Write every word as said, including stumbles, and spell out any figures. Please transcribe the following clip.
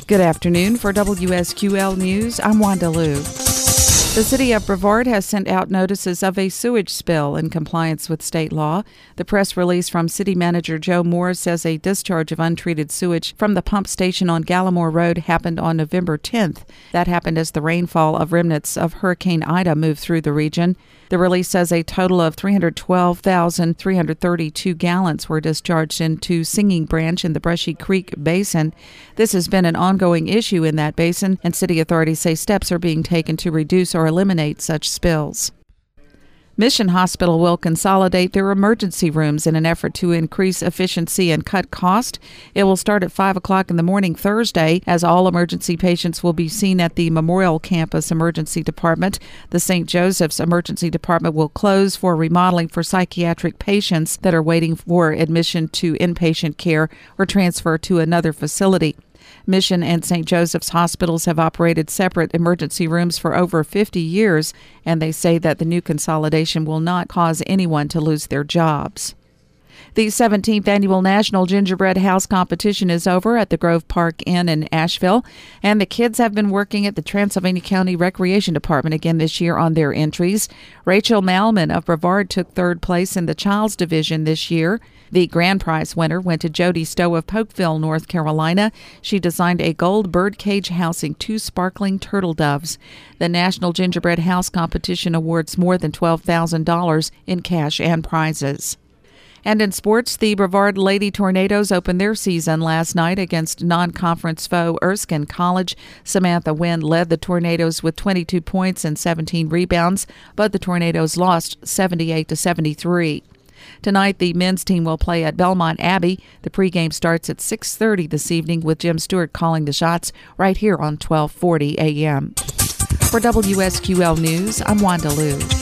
Good afternoon. For W S Q L News, I'm Wanda Liu. The city of Brevard has sent out notices of a sewage spill in compliance with state law. The press release from City Manager Joe Moore says a discharge of untreated sewage from the pump station on Gallimore Road happened on November tenth. That happened as the rainfall of remnants of Hurricane Ida moved through the region. The release says a total of three hundred twelve thousand three hundred thirty-two gallons were discharged into Singing Branch in the Brushy Creek Basin. This has been an ongoing issue in that basin, and city authorities say steps are being taken to reduce or eliminate such spills. Mission Hospital will consolidate their emergency rooms in an effort to increase efficiency and cut cost. It will start at five o'clock in the morning Thursday, as all emergency patients will be seen at the Memorial Campus Emergency Department. The Saint Joseph's Emergency Department will close for remodeling for psychiatric patients that are waiting for admission to inpatient care or transfer to another facility. Mission and Saint Joseph's hospitals have operated separate emergency rooms for over fifty years, and they say that the new consolidation will not cause anyone to lose their jobs. The seventeenth Annual National Gingerbread House Competition is over at the Grove Park Inn in Asheville, and the kids have been working at the Transylvania County Recreation Department again this year on their entries. Rachel Malman of Brevard took third place in the Child's Division this year. The grand prize winner went to Jody Stowe of Polkville, North Carolina. She designed a gold bird cage housing two sparkling turtle doves. The National Gingerbread House Competition awards more than twelve thousand dollars in cash and prizes. And in sports, the Brevard Lady Tornadoes opened their season last night against non-conference foe Erskine College. Samantha Wynn led the Tornadoes with twenty-two points and seventeen rebounds, but the Tornadoes lost seventy-eight to seventy-three. Tonight, the men's team will play at Belmont Abbey. The pregame starts at six thirty this evening with Jim Stewart calling the shots right here on twelve forty a.m. For W S Q L News, I'm Wanda Liu.